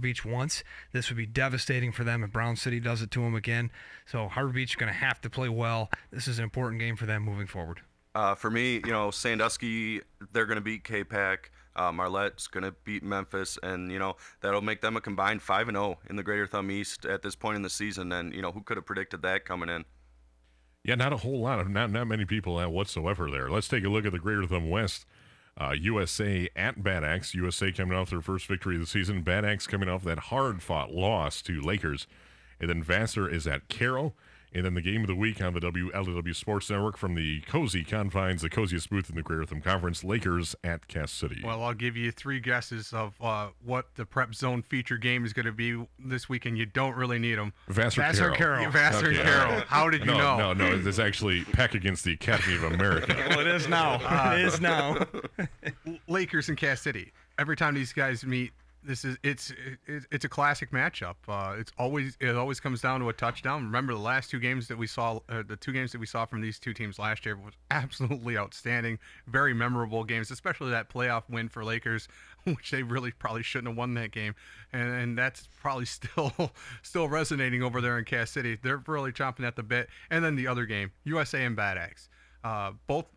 Beach once. This would be devastating for them if Brown City does it to them again. So Harbor Beach is going to have to play well. This is an important game for them moving forward. For me, Sandusky, they're going to beat K-Pac. Marlette's going to beat Memphis, and, that'll make them a combined 5-0 in the Greater Thumb East at this point in the season. And, who could have predicted that coming in? Yeah, not a whole lot of, not many people whatsoever there. Let's take a look at the Greater Thumb West. USA at Bad Axe. USA coming off their first victory of the season. Bad Axe coming off that hard-fought loss to Lakers. And then Vassar is at Carroll. And then the game of the week on the WLW Sports Network from the cozy confines, the coziest booth in the Greater Thumb Conference, Lakers at Cass City. Well, I'll give you 3 guesses of what the Prep Zone feature game is going to be this weekend. You don't really need them. Vassar Carroll. Vassar and Carroll. How did you know? No, it's actually Peck against the Academy of America. Well, it is now. It is now. Lakers and Cass City. Every time these guys meet, it's a classic matchup. It always comes down to a touchdown. Remember the 2 games that we saw from these 2 teams last year was absolutely outstanding, very memorable games, especially that playoff win for Lakers, which they really probably shouldn't have won that game, and that's probably still resonating over there in Cass City. They're really chomping at the bit. And then the other game, USA and Bad Axe, both.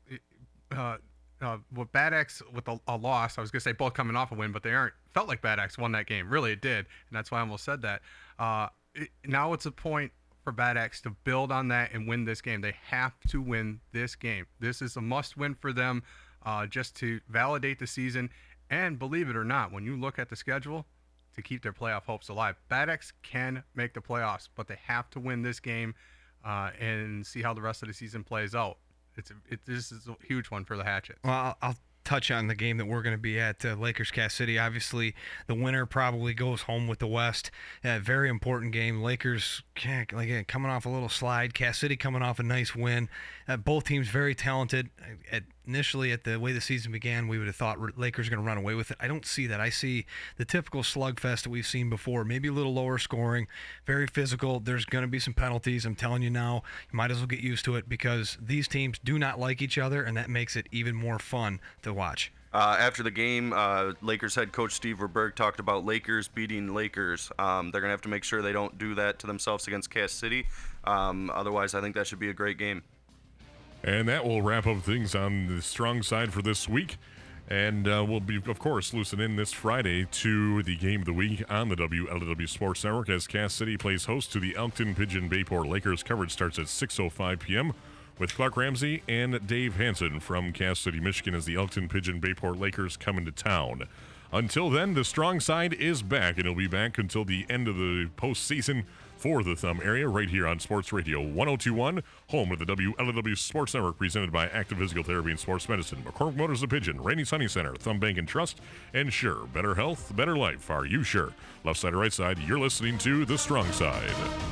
With Bad Axe with a loss, I was going to say both coming off a win, but they felt like Bad Axe won that game. Really, it did, and that's why I almost said that. Now it's a point for Bad Axe to build on that and win this game. They have to win this game. This is a must-win for them just to validate the season. And believe it or not, when you look at the schedule, to keep their playoff hopes alive, Bad Axe can make the playoffs, but they have to win this game and see how the rest of the season plays out. This is a huge one for the Hatchets. Well, I'll touch on the game that we're going to be at, Lakers Cass City. Obviously, the winner probably goes home with the West. Very important game. Lakers coming off a little slide. Cass City coming off a nice win. Both teams very talented. Initially, at the way the season began, we would have thought Lakers are going to run away with it. I don't see that. I see the typical slugfest that we've seen before, maybe a little lower scoring, very physical. There's going to be some penalties. I'm telling you now, you might as well get used to it because these teams do not like each other, and that makes it even more fun to watch. After the game, Lakers head coach Steve Verberg talked about Lakers beating Lakers. They're going to have to make sure they don't do that to themselves against Cass City. Otherwise, I think that should be a great game. And that will wrap up things on the strong side for this week. And we'll be, of course, loosening in this Friday to the game of the week on the WLW Sports Network as Cass City plays host to the Elkton Pigeon Bayport Lakers. Coverage starts at 6:05 p.m. with Clark Ramsey and Dave Hansen from Cass City, Michigan, as the Elkton Pigeon Bayport Lakers come into town. Until then, the strong side is back, and it'll be back until the end of the postseason for the Thumb area right here on Sports Radio 102.1, home of the WLW Sports Network, presented by Active Physical Therapy and Sports Medicine, McCormick Motors of Pigeon, Rainy Sunny Center, Thumb Bank and Trust, and sure, better health, better life. Are you sure? Left side or right side, you're listening to The Strong Side.